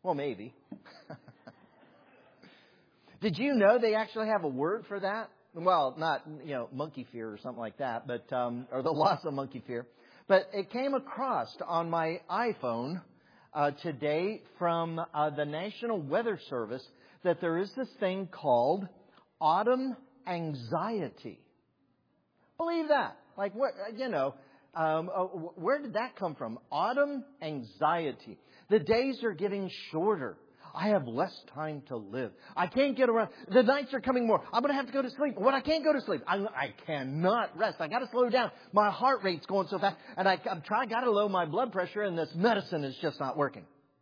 Well, maybe. Did you know they actually have a word for that? Well, not, monkey fear or something like that, but, or the loss of monkey fear. But it came across on my iPhone today from the National Weather Service that there is this thing called autumn anxiety. Believe that. Like, what, where did that come from? Autumn anxiety. The days are getting shorter. I have less time to live. I can't get around. The nights are coming more. I'm going to have to go to sleep. When I can't go to sleep, I cannot rest. I got to slow down. My heart rate's going so fast. And I got to lower my blood pressure, and this medicine is just not working.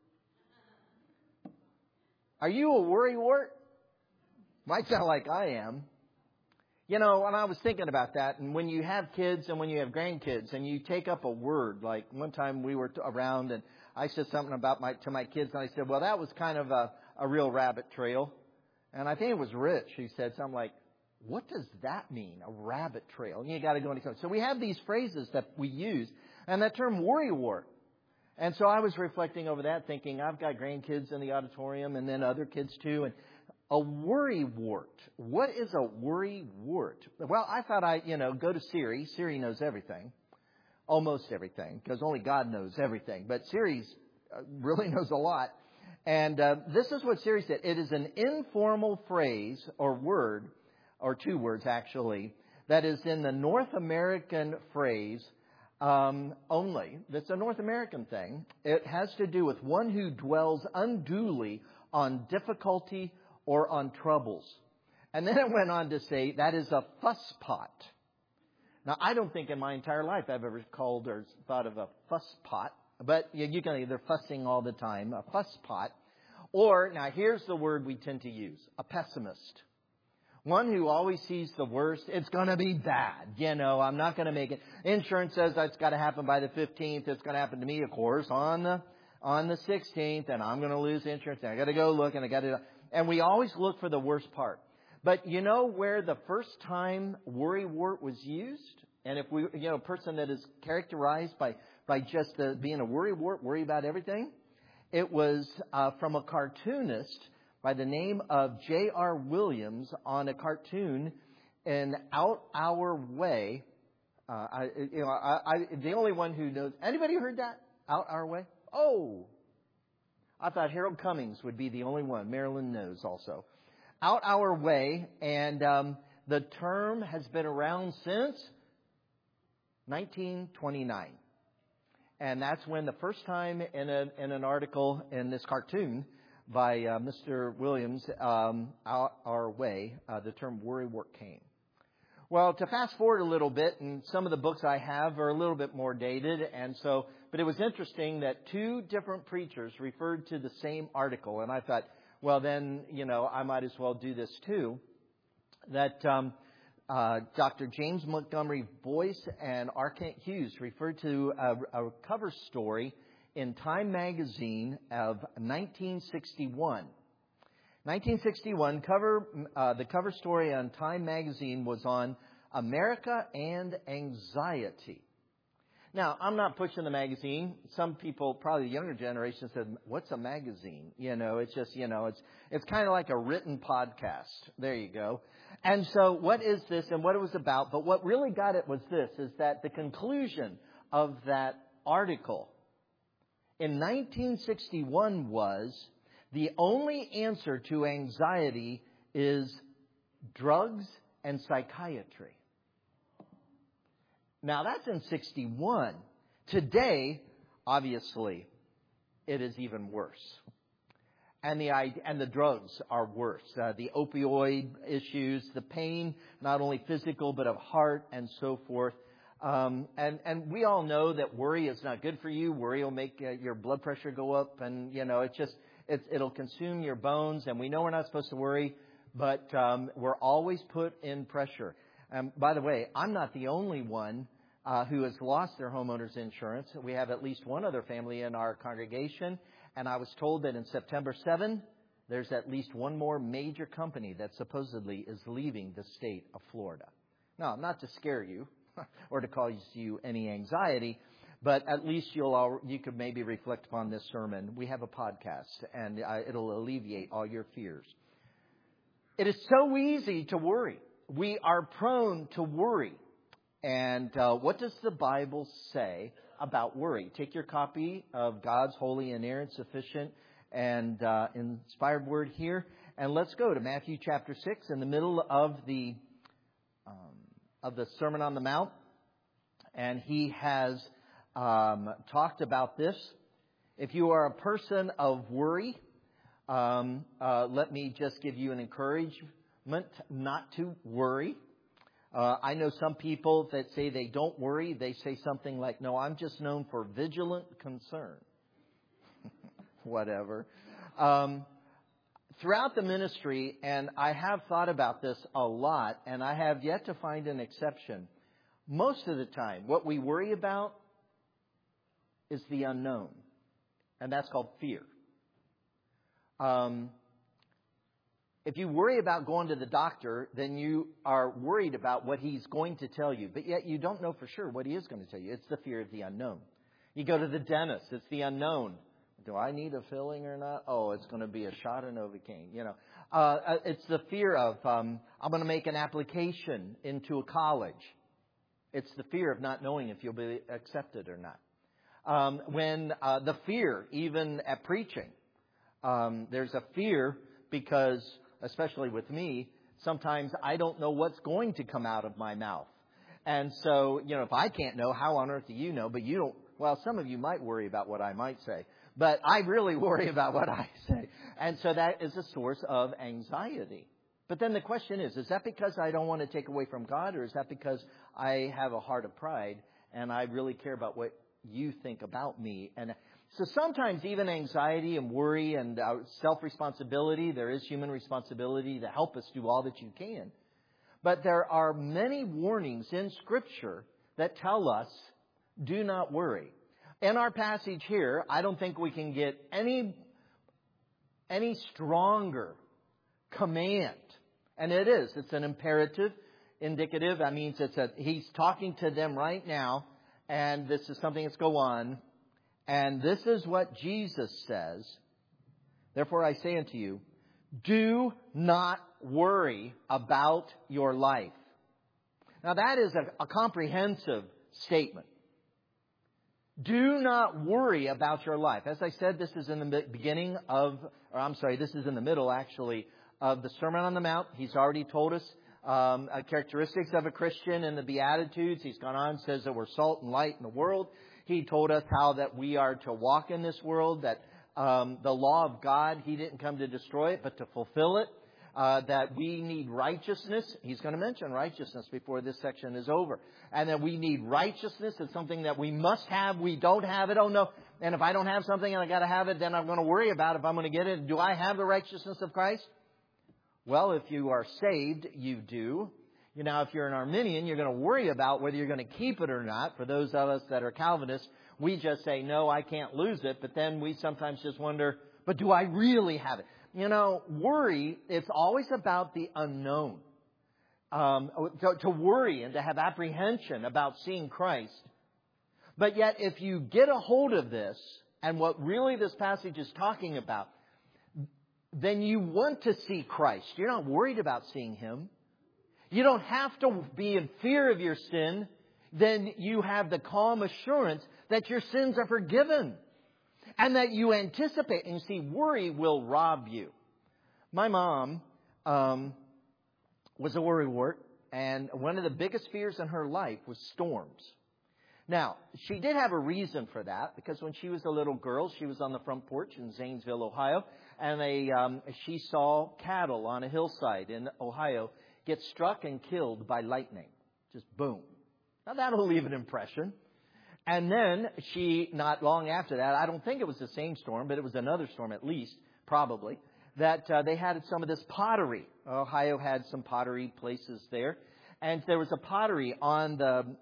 Are you a worrywart? Might sound like I am. And I was thinking about that, and when you have kids and when you have grandkids and you take up a word, like one time we were around and I said something to my kids, and I said, well, that was kind of a real rabbit trail. And I think it was Rich who said something like, what does that mean, a rabbit trail? And you got to go into. So we have these phrases that we use, and that term worrywart. And so I was reflecting over that, thinking I've got grandkids in the auditorium and then other kids too. And a worrywart. What is a worrywart? Well, I thought go to Siri. Siri knows everything. Almost everything, because only God knows everything. But Siri really knows a lot. And this is what Siri said. It is an informal phrase or word, or two words actually, that is in the North American phrase only. That's a North American thing. It has to do with one who dwells unduly on difficulty or on troubles. And then it went on to say that is a fusspot. Now, I don't think in my entire life I've ever called or thought of a fusspot, but you can either fussing all the time, a fusspot, or, now here's the word we tend to use, a pessimist. One who always sees the worst. It's going to be bad. I'm not going to make it. Insurance says that's got to happen by the 15th. It's going to happen to me, of course, on the 16th, and I'm going to lose insurance. And I got to go look, and we always look for the worst part. But you know where the first time worrywart was used? And if we, a person that is characterized by just being a worrywart, worry about everything, it was from a cartoonist by the name of J.R. Williams on a cartoon in Out Our Way. The only one who knows. Anybody heard that? Out Our Way? Oh, I thought Harold Cummings would be the only one. Marilyn knows also. Out Our Way, and the term has been around since 1929. And that's when the first time in an article in this cartoon by Mr. Williams, Out Our Way, the term worrywart came. Well, to fast forward a little bit, and some of the books I have are a little bit more dated, but it was interesting that two different preachers referred to the same article, and I thought, well, then, I might as well do this too. That Dr. James Montgomery Boyce and R. Kent Hughes referred to a cover story in Time magazine of 1961. 1961, the cover story on Time magazine was on America and Anxiety. Now, I'm not pushing the magazine. Some people, probably the younger generation, said, what's a magazine? It's just, it's kind of like a written podcast. There you go. And so what is this and what it was about? But what really got it was this, is that the conclusion of that article in 1961 was the only answer to anxiety is drugs and psychiatry. Now, that's in 61. Today, obviously, it is even worse. And the drugs are worse. The opioid issues, the pain, not only physical, but of heart and so forth. And we all know that worry is not good for you. Worry will make your blood pressure go up. And, it'll consume your bones. And we know we're not supposed to worry, but we're always put in pressure. By the way, I'm not the only one who has lost their homeowner's insurance. We have at least one other family in our congregation. And I was told that in September 7, there's at least one more major company that supposedly is leaving the state of Florida. Now, not to scare you or to cause you any anxiety, But at least you could maybe reflect upon this sermon. We have a podcast, and it'll alleviate all your fears. It is so easy to worry. We are prone to worry. And what does the Bible say about worry? Take your copy of God's holy, inerrant, sufficient, and inspired word here, and let's go to Matthew chapter 6 in the middle of the Sermon on the Mount. And he has talked about this. If you are a person of worry, let me just give you an encouragement not to worry. I know some people that say they don't worry. They say something like, no, I'm just known for vigilant concern. Whatever. Throughout the ministry, and I have thought about this a lot, and I have yet to find an exception. Most of the time, what we worry about is the unknown, and that's called fear. If you worry about going to the doctor, then you are worried about what he's going to tell you, but yet you don't know for sure what he is going to tell you. It's the fear of the unknown. You go to the dentist, it's the unknown. Do I need a filling or not? Oh, it's going to be a shot of Novocaine. It's the fear of I'm going to make an application into a college. It's the fear of not knowing if you'll be accepted or not. The fear, even at preaching, there's a fear because, especially with me, sometimes I don't know what's going to come out of my mouth. And so, if I can't know, how on earth do you know? But you don't. Well, some of you might worry about what I might say. But I really worry about what I say. And so that is a source of anxiety. But then the question is that because I don't want to take away from God, or is that because I have a heart of pride and I really care about what you think about me? And so sometimes even anxiety and worry and self-responsibility, there is human responsibility to help us do all that you can. But there are many warnings in Scripture that tell us, do not worry. In our passage here, I don't think we can get any stronger command. And it's an imperative, indicative. That means he's talking to them right now, and this is something that's go on. And this is what Jesus says. Therefore I say unto you, do not worry about your life. Now that is a comprehensive statement. Do not worry about your life. As I said, this is in the this is in the middle, actually, of the Sermon on the Mount. He's already told us characteristics of a Christian in the Beatitudes. He's gone on and says that we're salt and light in the world. He told us how that we are to walk in this world, that the law of God, He didn't come to destroy it, but to fulfill it. That we need righteousness. He's going to mention righteousness before this section is over. And that we need righteousness. It's something that we must have. We don't have it. Oh, no. And if I don't have something and I got to have it, then I'm going to worry about if I'm going to get it. Do I have the righteousness of Christ? Well, if you are saved, you do. If you're an Arminian, you're going to worry about whether you're going to keep it or not. For those of us that are Calvinists, we just say, no, I can't lose it. But then we sometimes just wonder, but do I really have it? Worry, it's always about the unknown. To worry and to have apprehension about seeing Christ. But yet, if you get a hold of this, and what really this passage is talking about, then you want to see Christ. You're not worried about seeing Him. You don't have to be in fear of your sin. Then you have the calm assurance that your sins are forgiven. And that you anticipate. And you see, worry will rob you. My mom was a worrywart. And one of the biggest fears in her life was storms. Now, she did have a reason for that. Because when she was a little girl, she was on the front porch in Zanesville, Ohio. And she saw cattle on a hillside in Ohio get struck and killed by lightning. Just boom. Now, that'll leave an impression. And then she, not long after that, I don't think it was the same storm, but it was another storm at least, probably, that they had some of this pottery. Ohio had some pottery places there. And there was a pottery on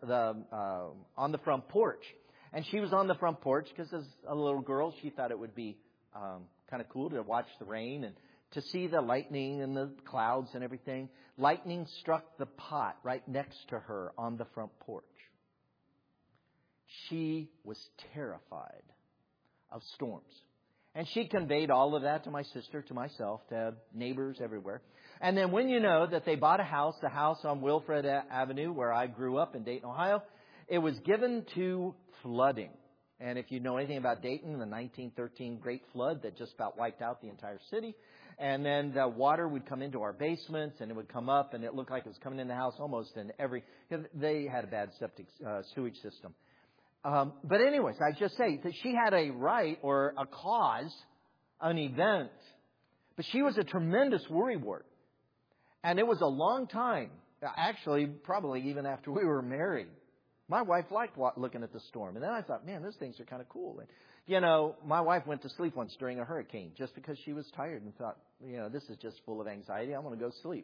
the front porch. And she was on the front porch because as a little girl, she thought it would be kind of cool to watch the rain and to see the lightning and the clouds and everything. Lightning struck the pot right next to her on the front porch. she was terrified of storms. And she conveyed all of that to my sister, to myself, to neighbors everywhere. And then when you know that they bought a house, the house on Wilfred Avenue where I grew up in Dayton, Ohio, it was given to flooding. And if you know anything about Dayton, the 1913 Great Flood that just about wiped out the entire city. And then the water would come into our basements and it would come up and it looked like it was coming in the house almost in every... They had a bad septic sewage system. But anyways, I just say that she had a right or a cause, an event. But she was a tremendous worrywart. And it was a long time, actually, probably even after we were married. My wife liked looking at the storm. And then I thought, man, those things are kind of cool. And, you know, my wife went to sleep once during a hurricane just because she was tired and thought, you know, this is just full of anxiety. I'm going to go sleep.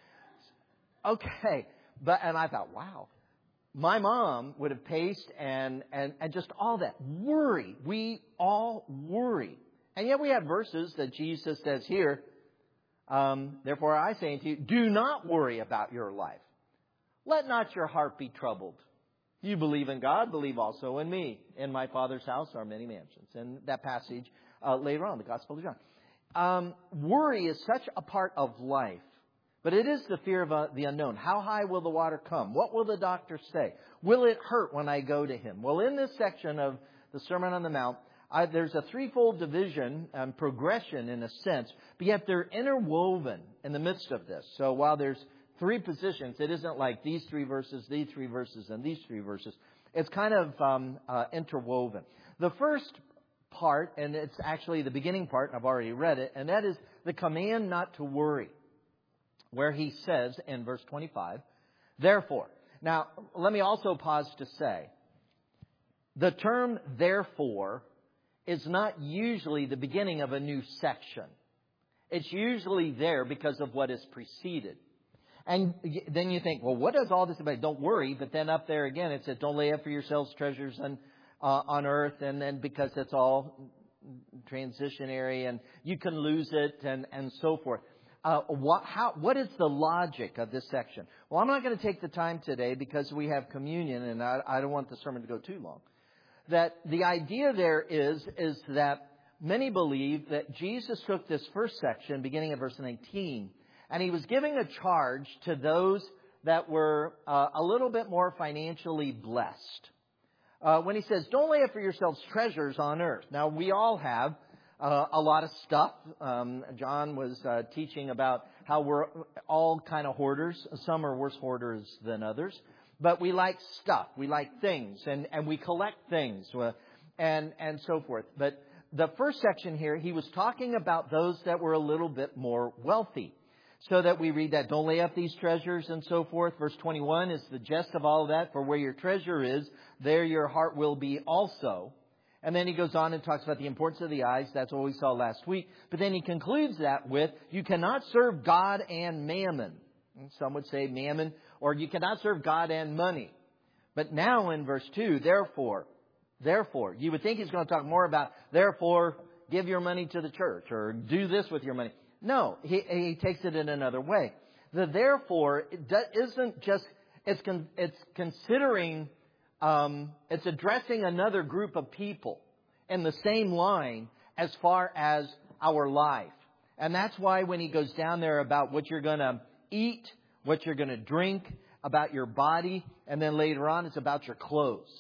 Okay. And I thought, wow. My mom would have paced and just all that worry. We all worry. And yet we have verses that Jesus says here, therefore I say unto you, do not worry about your life. Let not your heart be troubled. You believe in God, believe also in me. In my Father's house are many mansions. And that passage later on, the Gospel of John. Worry is such a part of life. But it is the fear of the unknown. How high will the water come? What will the doctor say? Will it hurt when I go to him? Well, in this section of the Sermon on the Mount, there's a threefold division and progression in a sense, but yet they're interwoven in the midst of this. So while there's three positions, it isn't like these three verses, and these three verses. It's kind of interwoven. The first part, and it's actually the beginning part, I've already read it, and that is the command not to worry, where he says in verse 25, therefore. Now, let me also pause to say, the term therefore is not usually the beginning of a new section. It's usually there because of what is preceded. And then you think, well, what is all this about? Don't worry. But then up there again, it says, don't lay up for yourselves treasures on earth. And then because it's all transitionary and you can lose it and so forth. What is the logic of this section? Well, I'm not going to take the time today because we have communion and I don't want the sermon to go too long. That the idea there is that many believe that Jesus took this first section, beginning at verse 19, and he was giving a charge to those that were a little bit more financially blessed. When he says, don't lay up for yourselves treasures on earth. Now, we all have a lot of stuff. John was teaching about how we're all kind of hoarders. Some are worse hoarders than others. But we like stuff. We like things. And we collect things. And so forth. But the first section here, he was talking about those that were a little bit more wealthy. So that we read that, don't lay up these treasures and so forth. Verse 21 is the gist of all of that. For where your treasure is, there your heart will be also. And then he goes on and talks about the importance of the eyes. That's what we saw last week. But then he concludes that with, you cannot serve God and mammon. And some would say mammon, or you cannot serve God and money. But now in verse 2, therefore, you would think he's going to talk more about, therefore, give your money to the church or do this with your money. No, he takes it in another way. The therefore isn't just, it's considering, it's addressing another group of people in the same line as far as our life. And that's why when he goes down there about what you're going to eat, what you're going to drink, about your body, and then later on it's about your clothes.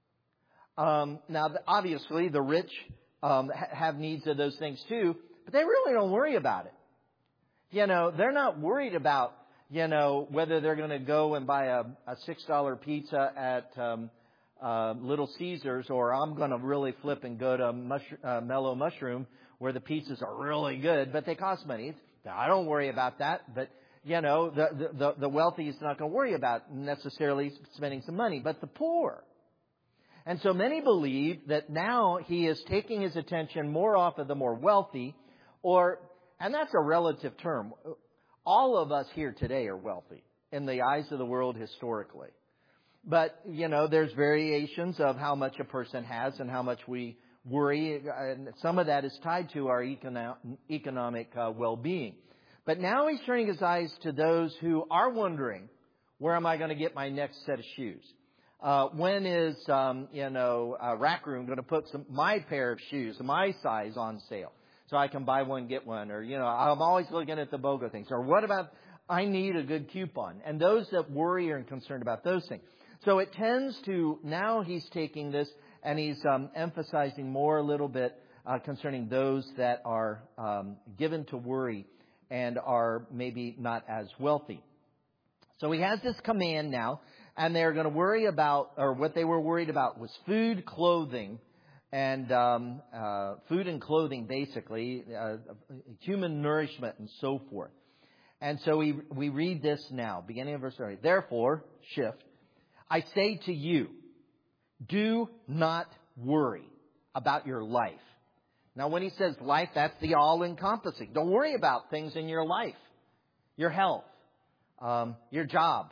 Now, obviously, the rich have needs of those things too, but they really don't worry about it. You know, they're not worried about, you know, whether they're going to go and buy a $6 pizza at Little Caesars, or I'm going to really flip and go to Mellow Mushroom where the pizzas are really good, but they cost money. I don't worry about that, but you know, the wealthy is not going to worry about necessarily spending some money, but the poor. And so many believe that now he is taking his attention more off of the more wealthy, and that's a relative term. All of us here today are wealthy in the eyes of the world historically. But, you know, there's variations of how much a person has and how much we worry. And some of that is tied to our economic well-being. But now he's turning his eyes to those who are wondering, where am I going to get my next set of shoes? When is, Rack Room going to put my pair of shoes, my size on sale so I can buy one, get one? Or, I'm always looking at the BOGO things. Or what about, I need a good coupon? And those that worry are concerned about those things. So it tends to, now he's taking this and he's emphasizing more a little bit concerning those that are given to worry and are maybe not as wealthy. So he has this command now, and they're going to worry about, or what they were worried about was food, clothing, and food and clothing, basically, human nourishment and so forth. And so we read this now, beginning of verse 30. Therefore, shift, I say to you, do not worry about your life. Now, when he says life, that's the all-encompassing. Don't worry about things in your life, your health, your job,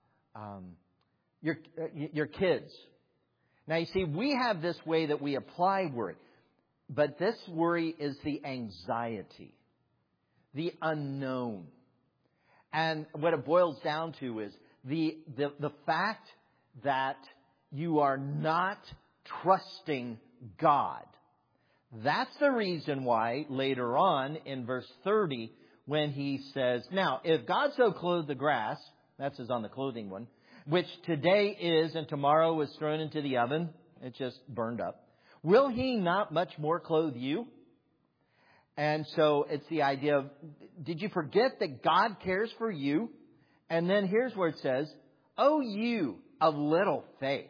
your kids. Now, you see, we have this way that we apply worry. But this worry is the anxiety, the unknown. And what it boils down to is the fact that you are not trusting God. That's the reason why later on in verse 30, when he says, now, if God so clothed the grass, that's on the clothing one, which today is and tomorrow is thrown into the oven, it just burned up, will he not much more clothe you? And so it's the idea of, did you forget that God cares for you? And then here's where it says, oh, you of little faith.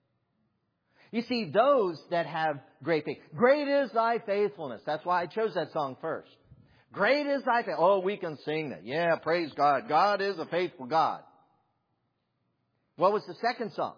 You see, those that have great faith. Great is thy faithfulness. That's why I chose that song first. Great is thy faith. Oh, we can sing that. Yeah, praise God. God is a faithful God. What was the second song?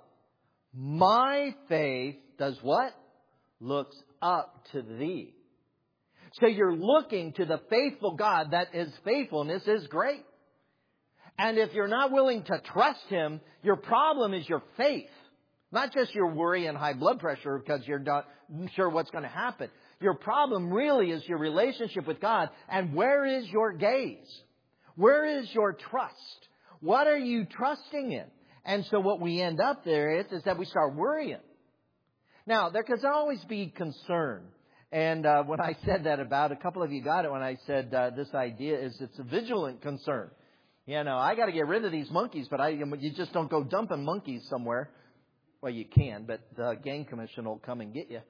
My faith does what? Looks up to thee. So you're looking to the faithful God that his faithfulness is great. And if you're not willing to trust him, your problem is your faith. Not just your worry and high blood pressure because you're not sure what's going to happen. Your problem really is your relationship with God. And where is your gaze? Where is your trust? What are you trusting in? And so what we end up there is that we start worrying. Now, there can always be concern. And when I said that about, a couple of you got it when I said this idea is it's a vigilant concern. I got to get rid of these monkeys, but you just don't go dumping monkeys somewhere. Well, you can, but the game commission will come and get you.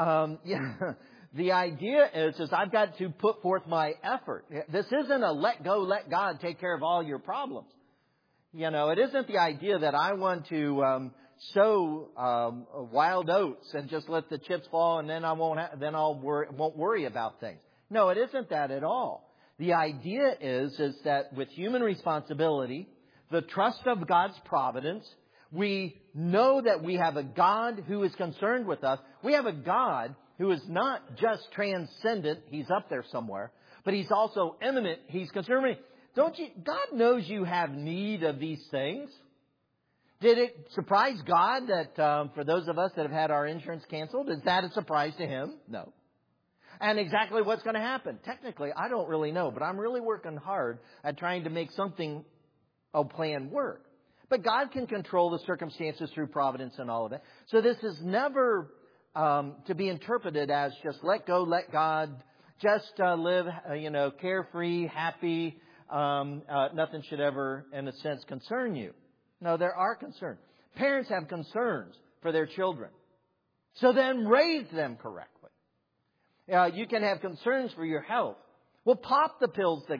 The idea is I've got to put forth my effort. This isn't a let go, let God take care of all your problems. It isn't the idea that I want to sow wild oats and just let the chips fall and then I won't worry about things. No, it isn't that at all. The idea is that with human responsibility, the trust of God's providence, we know that we have a God who is concerned with us. We have a God who is not just transcendent. He's up there somewhere. But he's also immanent. He's concerned with you. God knows you have need of these things. Did it surprise God that for those of us that have had our insurance canceled, is that a surprise to him? No. And exactly what's going to happen? Technically, I don't really know. But I'm really working hard at trying to make something, plan work. But God can control the circumstances through providence and all of it. So this is never to be interpreted as just let go, let God, just live, carefree, happy. Nothing should ever, in a sense, concern you. No, there are concerns. Parents have concerns for their children. So then raise them correctly. You can have concerns for your health. Well, pop the pills that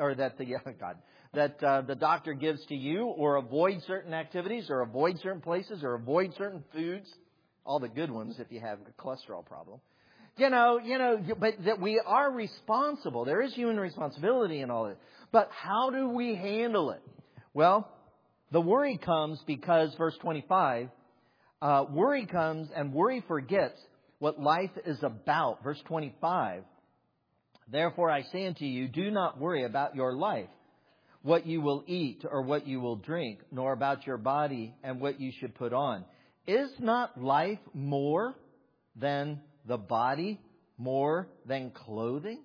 the doctor gives to you, or avoid certain activities, or avoid certain places, or avoid certain foods. All the good ones if you have a cholesterol problem. But that we are responsible. There is human responsibility in all this. But how do we handle it? Well, the worry comes because, verse 25, worry comes and worry forgets what life is about. Verse 25, therefore I say unto you, do not worry about your life, what you will eat or what you will drink, nor about your body and what you should put on. Is not life more than the body, more than clothing?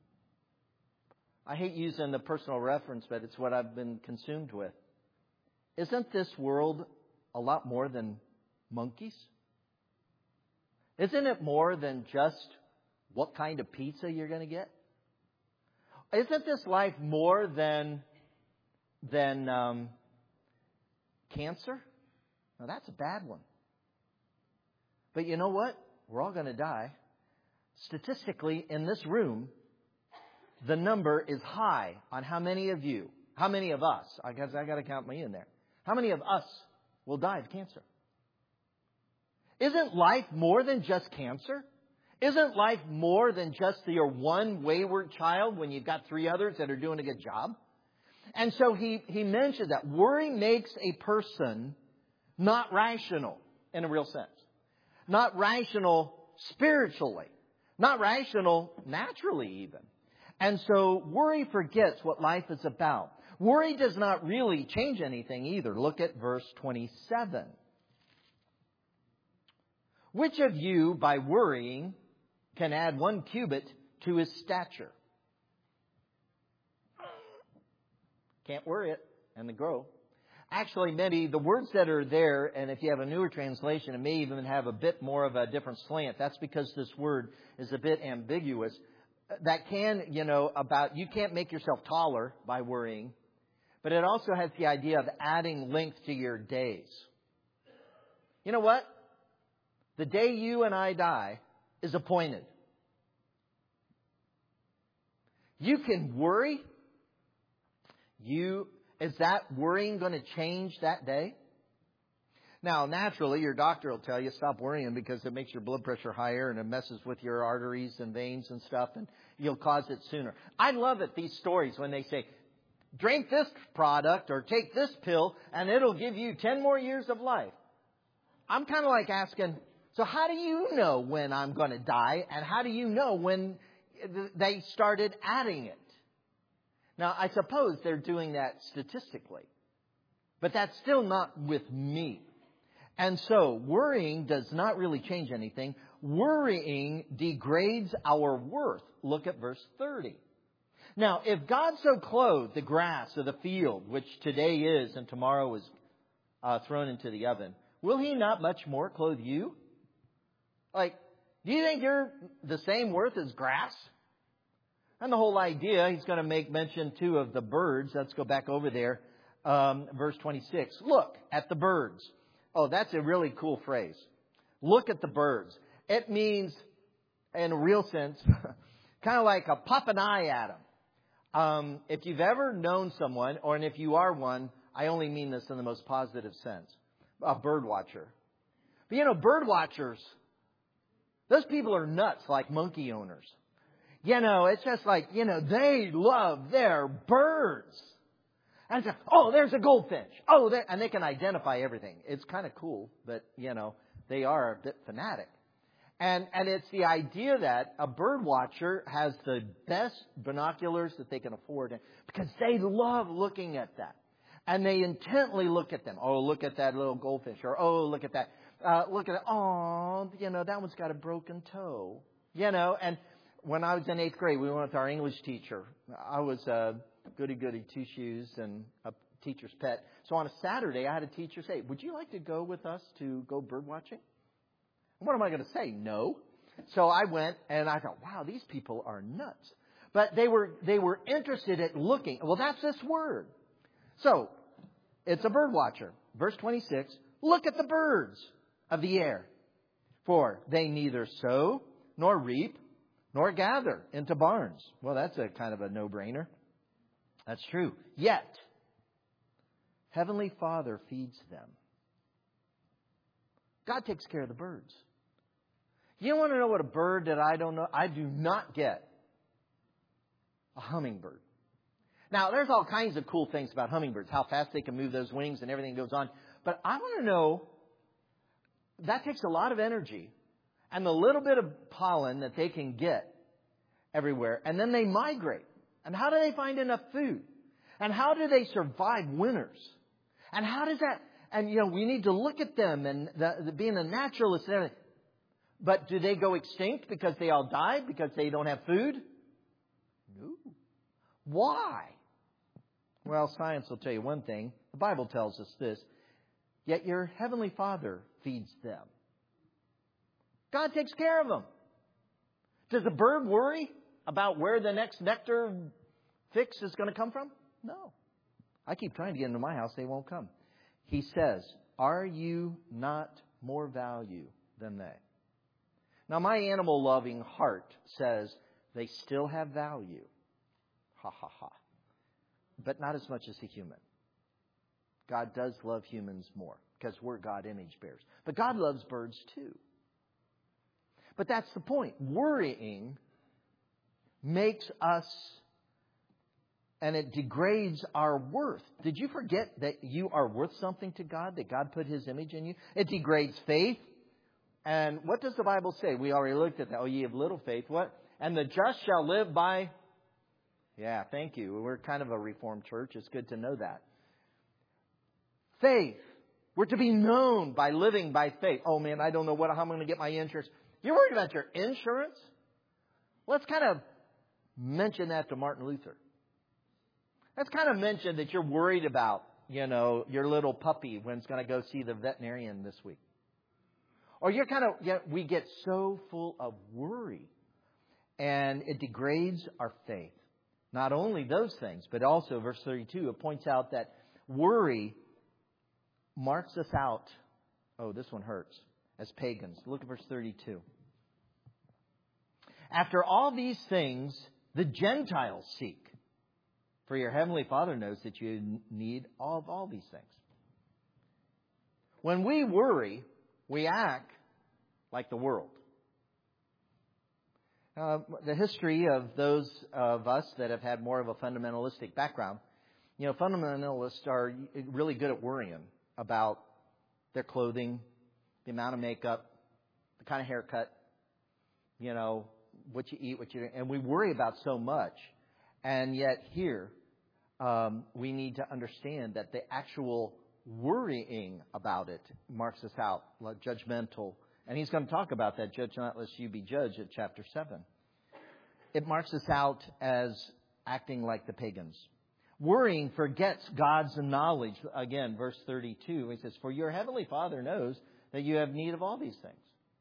I hate using the personal reference, but it's what I've been consumed with. isn't this world a lot more than monkeys? Isn't it more than just what kind of pizza you're going to get? Isn't this life more than cancer? Now, that's a bad one. But you know what? We're all going to die. Statistically, in this room, the number is high on how many of us, I guess I got to count me in there. How many of us will die of cancer? Isn't life more than just cancer? Isn't life more than just your one wayward child when you've got 3 others that are doing a good job? And so he mentioned that worry makes a person not rational in a real sense. Not rational spiritually. Not rational naturally even. And so worry forgets what life is about. Worry does not really change anything either. Look at verse 27. Which of you, by worrying, can add 1 cubit to his stature? Can't worry it and grow. Actually, the words that are there, and if you have a newer translation, it may even have a bit more of a different slant. That's because this word is a bit ambiguous. That you can't make yourself taller by worrying. But it also has the idea of adding length to your days. You know what? The day you and I die is appointed. You can worry. Is that worrying going to change that day? Now, naturally, your doctor will tell you stop worrying because it makes your blood pressure higher and it messes with your arteries and veins and stuff, and you'll cause it sooner. I love it, these stories, when they say, drink this product or take this pill and it'll give you 10 more years of life. I'm kind of like asking, so how do you know when I'm going to die, and how do you know when they started adding it? Now, I suppose they're doing that statistically, but that's still not with me. And so worrying does not really change anything. Worrying degrades our worth. Look at verse 30. Now, if God so clothed the grass of the field, which today is and tomorrow is thrown into the oven, will He not much more clothe you? Do you think you're the same worth as grass? And the whole idea, he's going to make mention too of the birds. Let's go back over there. Verse 26. Look at the birds. Oh, that's a really cool phrase. Look at the birds. It means, in a real sense, kind of like a pop an eye at them. If you've ever known someone, and if you are one, I only mean this in the most positive sense, a bird watcher. But bird watchers, those people are nuts like monkey owners. It's just like, they love their birds. And it's like, there's a goldfinch. And they can identify everything. It's kind of cool, but, they are a bit fanatic. And it's the idea that a bird watcher has the best binoculars that they can afford because they love looking at that. And they intently look at them. Oh, look at that little goldfish. Or, look at that. Look at it. Oh, that one's got a broken toe. And when I was in 8th grade, we went with our English teacher. I was a goody-goody two-shoes and a teacher's pet. So on a Saturday, I had a teacher say, would you like to go with us to go bird watching? What am I going to say? No. So I went and I thought, wow, these people are nuts. But they were interested in looking. Well, that's this word. So it's a bird watcher. Verse 26, look at the birds of the air. For they neither sow nor reap nor gather into barns. Well, that's a kind of a no-brainer. That's true. Yet, Heavenly Father feeds them. God takes care of the birds. You want to know what a bird that I don't know? I do not get a hummingbird. Now, there's all kinds of cool things about hummingbirds, how fast they can move those wings and everything goes on. But I want to know, that takes a lot of energy and the little bit of pollen that they can get everywhere. And then they migrate. And how do they find enough food? And how do they survive winters? And how does that... And, we need to look at them and being a naturalist and everything. But do they go extinct because they all died? Because they don't have food? No. Why? Well, science will tell you one thing. The Bible tells us this. Yet your heavenly Father feeds them. God takes care of them. Does a bird worry about where the next nectar fix is going to come from? No. I keep trying to get into my house. They won't come. He says, are you not more value than they? Now, my animal-loving heart says they still have value. Ha, ha, ha. But not as much as a human. God does love humans more because we're God image bearers. But God loves birds too. But that's the point. Worrying makes us, and it degrades our worth. Did you forget that you are worth something to God, that God put His image in you? It degrades faith. And what does the Bible say? We already looked at that. Oh, ye have little faith. What? And the just shall live by... Yeah, thank you. We're kind of a Reformed church. It's good to know that. Faith. We're to be known by living by faith. Oh, man, I don't know how I'm going to get my insurance. You're worried about your insurance? Let's kind of mention that to Martin Luther. Let's kind of mention that you're worried about, your little puppy when it's going to go see the veterinarian this week. Or we get so full of worry, and it degrades our faith. Not only those things, but also, verse 32, it points out that worry marks us out. Oh, this one hurts. As pagans. Look at verse 32. After all these things, the Gentiles seek. For your heavenly Father knows that you need all these things. When we worry, we act like the world. The history of those of us that have had more of a fundamentalistic background, fundamentalists are really good at worrying about their clothing, the amount of makeup, the kind of haircut, what you eat, and we worry about so much. And yet here, we need to understand that the actual worrying about it marks us out, like judgmental. And he's going to talk about that, judge not lest you be judged, at chapter 7. It marks us out as acting like the pagans. Worrying forgets God's knowledge. Again, verse 32, he says, for your heavenly Father knows that you have need of all these things.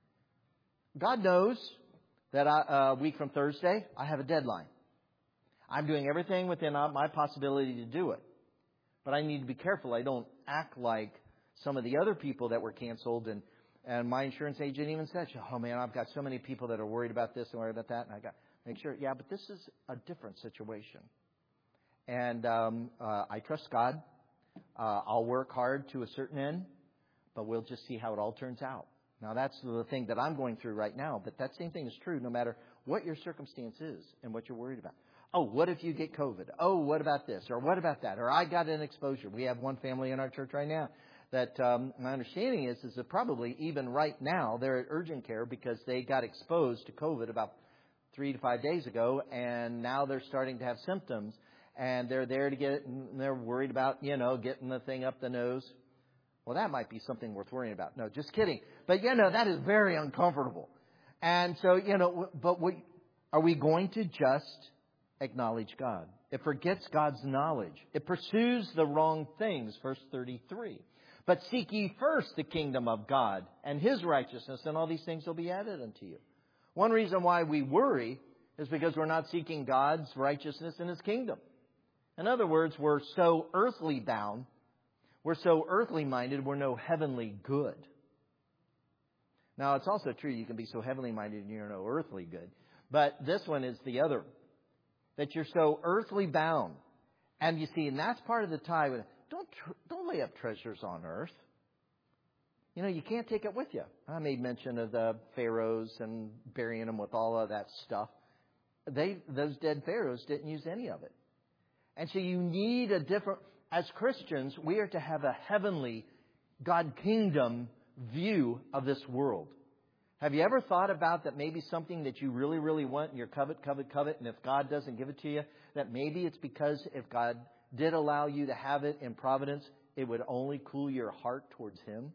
God knows that a week from Thursday, I have a deadline. I'm doing everything within my possibility to do it. But I need to be careful. I don't act like some of the other people that were canceled. And my insurance agent even said, oh, man, I've got so many people that are worried about this and worried about that. And I got to make sure, but this is a different situation. And I trust God. I'll work hard to a certain end, but we'll just see how it all turns out. Now, that's the thing that I'm going through right now. But that same thing is true no matter what your circumstance is and what you're worried about. Oh, what if you get COVID? Oh, what about this? Or what about that? Or I got an exposure. We have one family in our church right now that my understanding is that probably even right now they're at urgent care because they got exposed to COVID about 3 to 5 days ago. And now they're starting to have symptoms. And they're there to get it. And they're worried about, getting the thing up the nose. Well, that might be something worth worrying about. No, just kidding. But, that is very uncomfortable. And so, are we going to just acknowledge God? It forgets God's knowledge. It pursues the wrong things, verse 33. But seek ye first the kingdom of God and His righteousness, and all these things will be added unto you. One reason why we worry is because we're not seeking God's righteousness and His kingdom. In other words, we're so earthly bound. We're so earthly minded, we're no heavenly good. Now, it's also true you can be so heavenly minded and you're no earthly good. But this one is the other. That you're so earthly bound. And you see, and that's part of the tie with, don't lay up treasures on earth. You can't take it with you. I made mention of the pharaohs and burying them with all of that stuff. Those dead pharaohs didn't use any of it. And so you need a different... As Christians, we are to have a heavenly God kingdom view of this world. Have you ever thought about that maybe something that you really, really want and you're covet, and if God doesn't give it to you, that maybe it's because if God did allow you to have it in providence, it would only cool your heart towards Him?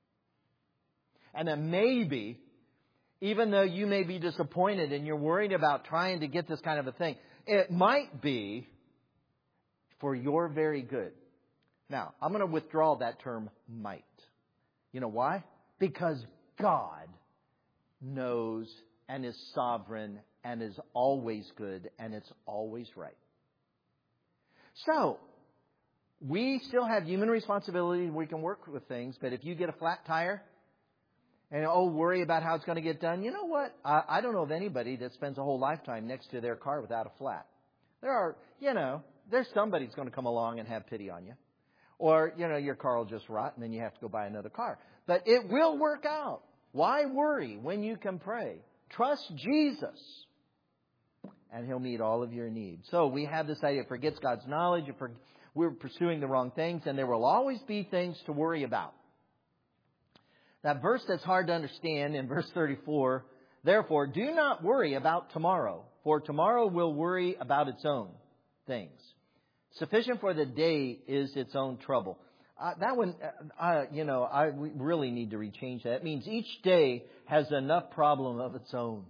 And then maybe, even though you may be disappointed and you're worried about trying to get this kind of a thing, it might be for your very good. Now, I'm going to withdraw that term might. You know why? Because God knows and is sovereign and is always good and it's always right. So, we still have human responsibility. We can work with things. But if you get a flat tire and, worry about how it's going to get done, you know what? I don't know of anybody that spends a whole lifetime next to their car without a flat. There's somebody that's going to come along and have pity on you. Or, your car will just rot and then you have to go buy another car. But it will work out. Why worry when you can pray? Trust Jesus and He'll meet all of your needs. So we have this idea, forgets God's knowledge, we're pursuing the wrong things, and there will always be things to worry about. That verse that's hard to understand in verse 34, therefore, do not worry about tomorrow, for tomorrow will worry about its own things. Sufficient for the day is its own trouble. That one, we really need to rechange that. It means each day has enough problem of its own.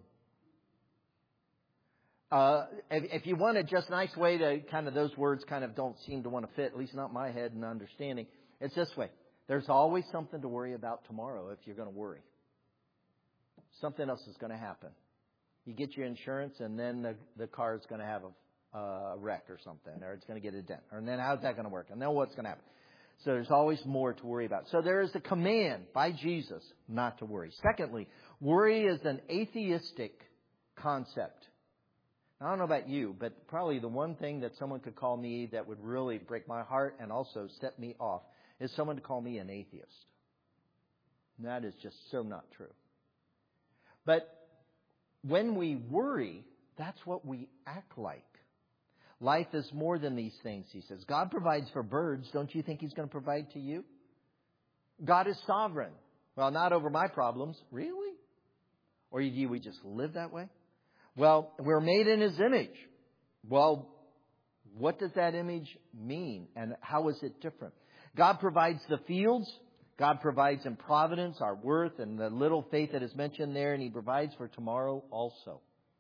If you want a just nice way to those words don't seem to want to fit, at least not my head and understanding. It's this way. There's always something to worry about tomorrow if you're going to worry. Something else is going to happen. You get your insurance and then the car is going to have a wreck or something, or it's going to get a dent. And then how's that going to work? And then what's going to happen? So there's always more to worry about. So there is a command by Jesus not to worry. Secondly, worry is an atheistic concept. I don't know about you, but probably the one thing that someone could call me that would really break my heart and also set me off is someone to call me an atheist. And that is just so not true. But when we worry, that's what we act like. Life is more than these things, he says. God provides for birds. Don't you think He's going to provide to you? God is sovereign. Well, not over my problems. Really? Or do we just live that way? Well, we're made in His image. Well, what does that image mean? And how is it different? God provides the fields. God provides in providence our worth and the little faith that is mentioned there. And He provides for tomorrow also.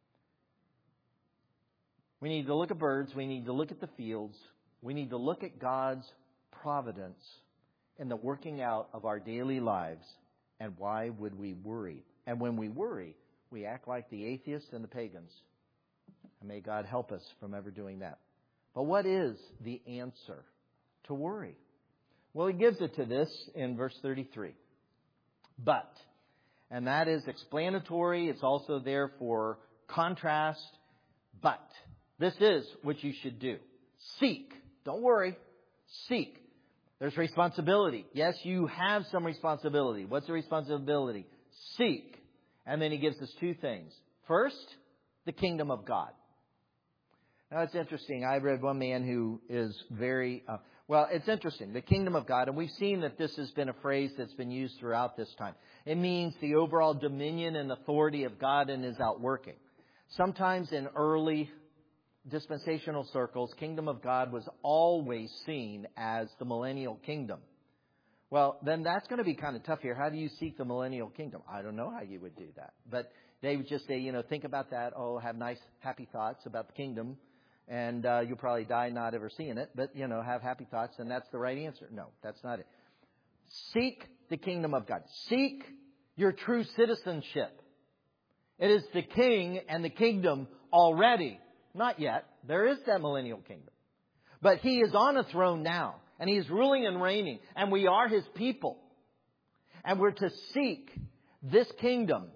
We need to look at birds. We need to look at the fields. We need to look at God's providence in the working out of our daily lives. And why would we worry? And when we worry, we act like the atheists and the pagans. And may God help us from ever doing that. But what is the answer to worry? Well, He gives it to this in verse 33. But, and that is explanatory. It's also there for contrast. But, this is what you should do. Seek. Don't worry. Seek. There's responsibility. Yes, you have some responsibility. What's the responsibility? Seek. And then He gives us two things. First, the kingdom of God. Now, it's interesting. I read one man who is very, it's interesting. The kingdom of God. And we've seen that this has been a phrase that's been used throughout this time. It means the overall dominion and authority of God and His outworking. Sometimes in early dispensational circles, kingdom of God was always seen as the millennial kingdom. Well, then that's going to be kind of tough here. How do you seek the millennial kingdom? I don't know how you would do that. But they would just say, think about that. Oh, have nice, happy thoughts about the kingdom. And you'll probably die not ever seeing it. But, have happy thoughts, and that's the right answer. No, that's not it. Seek the kingdom of God. Seek your true citizenship. It is the king and the kingdom already. Not yet. There is that millennial kingdom. But He is on a throne now. And He is ruling and reigning. And we are His people. And we're to seek this kingdom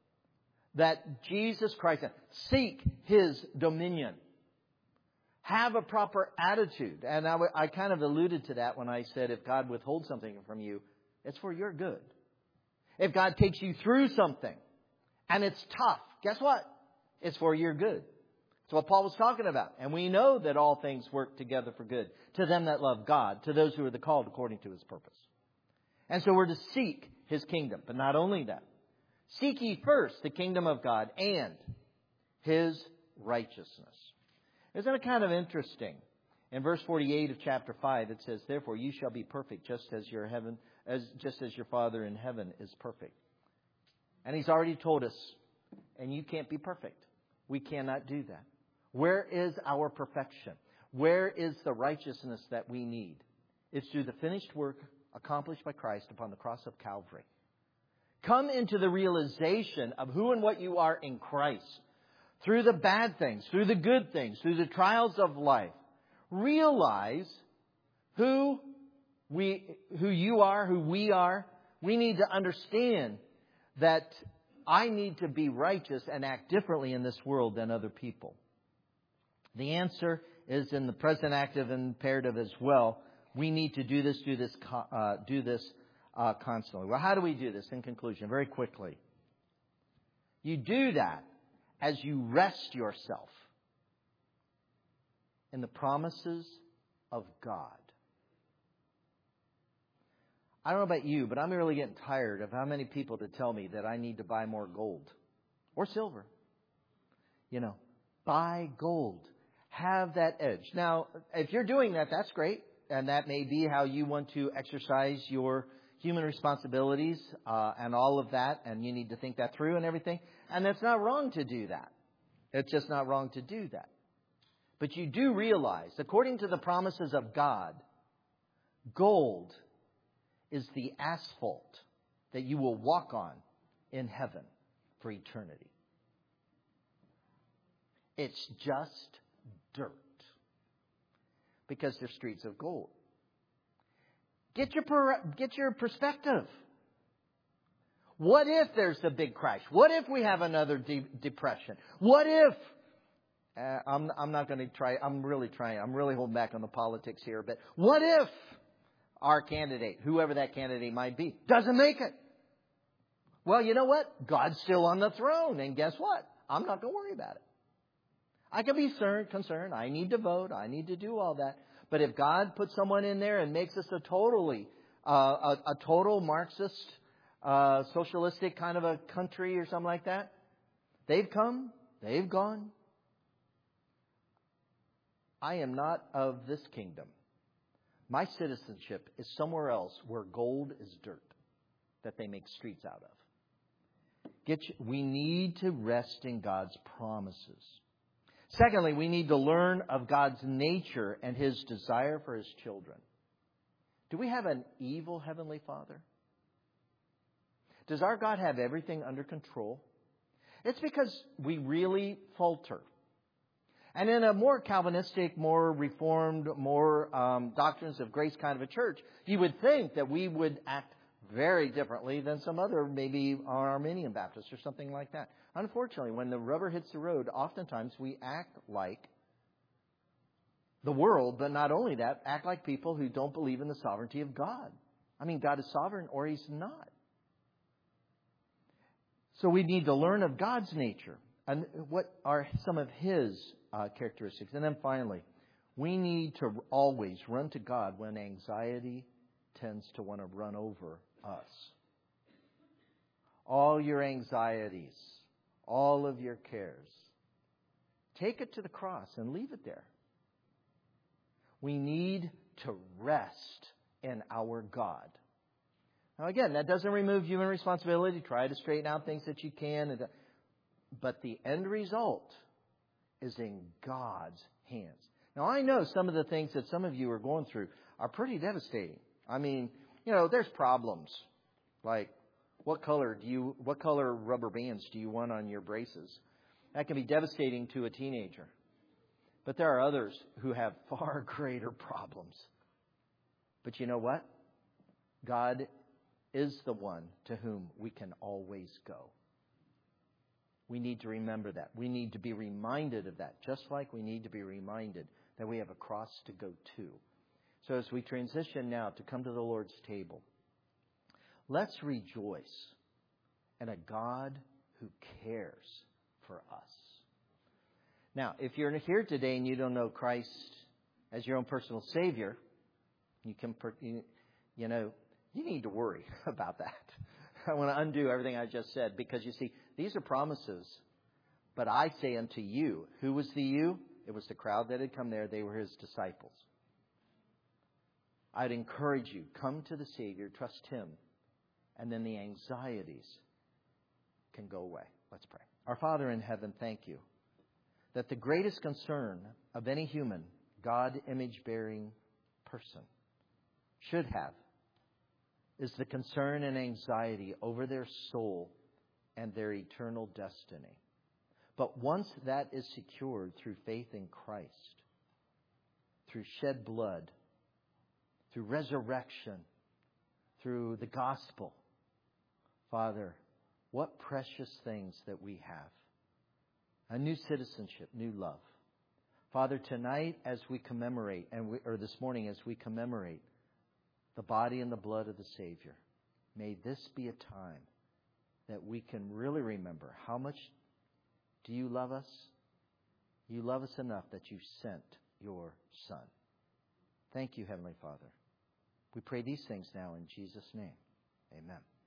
that Jesus Christ has. Seek His dominion. Have a proper attitude. And I kind of alluded to that when I said if God withholds something from you, it's for your good. If God takes you through something and it's tough, guess what? It's for your good. That's what Paul was talking about. And we know that all things work together for good to them that love God, to those who are the called according to His purpose. And so we're to seek His kingdom. But not only that. Seek ye first the kingdom of God and His righteousness. Isn't it kind of interesting? In verse 48 of chapter 5, it says, therefore you shall be perfect just as your Father in heaven is perfect. And He's already told us, and you can't be perfect. We cannot do that. Where is our perfection? Where is the righteousness that we need? It's through the finished work accomplished by Christ upon the cross of Calvary. Come into the realization of who and what you are in Christ. Through the bad things, through the good things, through the trials of life. Realize who you are, who we are. We need to understand that I need to be righteous and act differently in this world than other people. The answer is in the present active and imperative as well. We need to do this constantly. Well, how do we do this? In conclusion, very quickly. You do that as you rest yourself in the promises of God. I don't know about you, but I'm really getting tired of how many people to tell me that I need to buy more gold or silver. Buy gold. Have that edge. Now, if you're doing that, that's great. And that may be how you want to exercise your human responsibilities and all of that. And you need to think that through and everything. And it's not wrong to do that. It's just not wrong to do that. But you do realize, according to the promises of God, gold is the asphalt that you will walk on in heaven for eternity. It's just dirt. Because they're streets of gold. Get your perspective. What if there's a big crash? What if we have another depression? What if... I'm not going to try. I'm really trying. I'm really holding back on the politics here. But what if our candidate, whoever that candidate might be, doesn't make it? Well, you know what? God's still on the throne. And guess what? I'm not going to worry about it. I can be concerned. I need to vote. I need to do all that. But if God puts someone in there and makes us a total Marxist, socialistic kind of a country or something like that, they've come, they've gone. I am not of this kingdom. My citizenship is somewhere else where gold is dirt that they make streets out of. We need to rest in God's promises. Secondly, we need to learn of God's nature and His desire for His children. Do we have an evil Heavenly Father? Does our God have everything under control? It's because we really falter. And in a more Calvinistic, more Reformed, more doctrines of grace kind of a church, you would think that we would act very differently than some other, maybe Arminian Baptists or something like that. Unfortunately, when the rubber hits the road, oftentimes we act like the world, but not only that, act like people who don't believe in the sovereignty of God. I mean, God is sovereign or He's not. So we need to learn of God's nature and what are some of His characteristics. And then finally, we need to always run to God when anxiety tends to want to run over us. All your anxieties, all of your cares, take it to the cross and leave it there. We need to rest in our God. Now again, that doesn't remove human responsibility. Try to straighten out things that you can. But the end result is in God's hands. Now I know some of the things that some of you are going through are pretty devastating. I mean, there's problems like what color rubber bands do you want on your braces? That can be devastating to a teenager. But there are others who have far greater problems. But you know what? God is the one to whom we can always go. We need to remember that. We need to be reminded of that, just like we need to be reminded that we have a cross to go to. So as we transition now to come to the Lord's table, let's rejoice in a God who cares for us. Now, if you're here today and you don't know Christ as your own personal Savior, you need to worry about that. I want to undo everything I just said because, you see, these are promises. But I say unto you, who was the you? It was the crowd that had come there. They were His disciples. I'd encourage you, come to the Savior, trust Him, and then the anxieties can go away. Let's pray. Our Father in heaven, thank you that the greatest concern of any human God image-bearing person should have is the concern and anxiety over their soul and their eternal destiny. But once that is secured through faith in Christ, through shed blood, through resurrection, through the gospel, Father, what precious things that we have. A new citizenship, new love. Father, tonight as we commemorate, or this morning as we commemorate the body and the blood of the Savior, may this be a time that we can really remember how much do you love us? You love us enough that you sent your Son. Thank you, Heavenly Father. We pray these things now in Jesus' name. Amen.